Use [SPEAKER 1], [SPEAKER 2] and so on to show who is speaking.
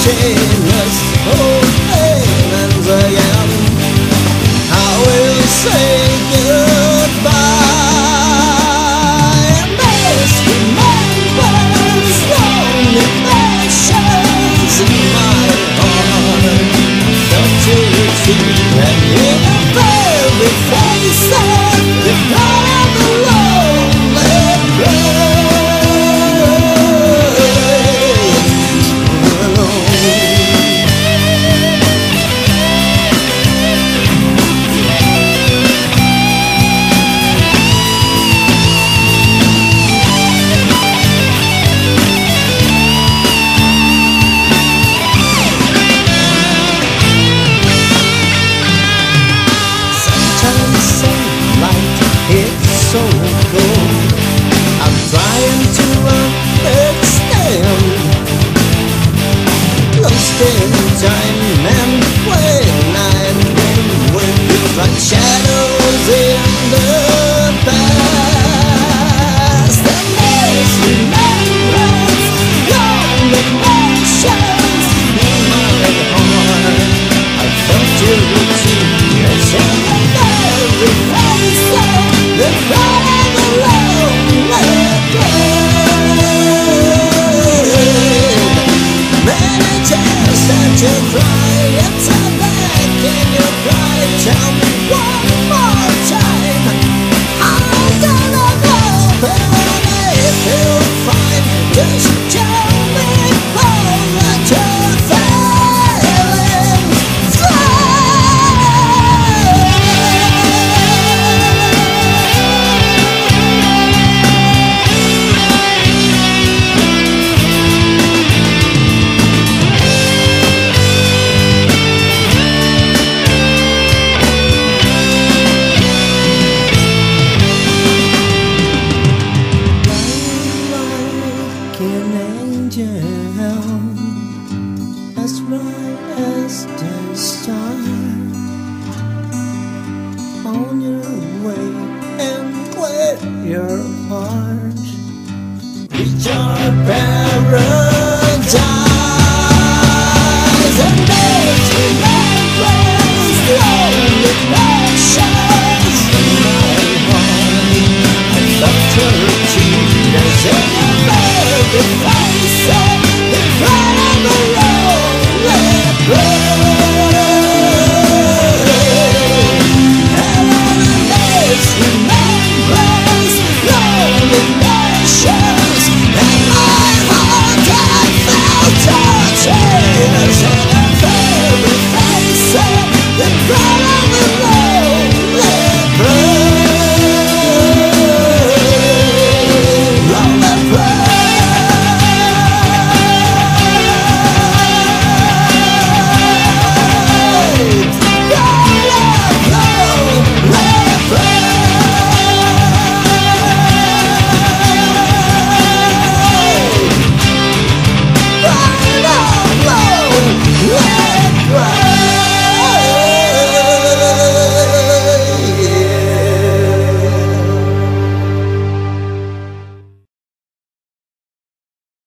[SPEAKER 1] chainless old payments again. I will say goodbye. And this remembers lonely passions in my heart. Felt to retreat and in a very face of the blood of the lonely so cold. I'm trying to understand. Lost in time and when I'm with you like shadows in the past. And there's remembrance, long emotions in my heart. I felt you tears in every face of the cry of the lonely grave. Many tears that you cry, it's a back in your pride. Tell me one more time, how can I help and if you find, just tell me all that you're feeling. An angel as bright as the star on your way and where your heart reach your paradise.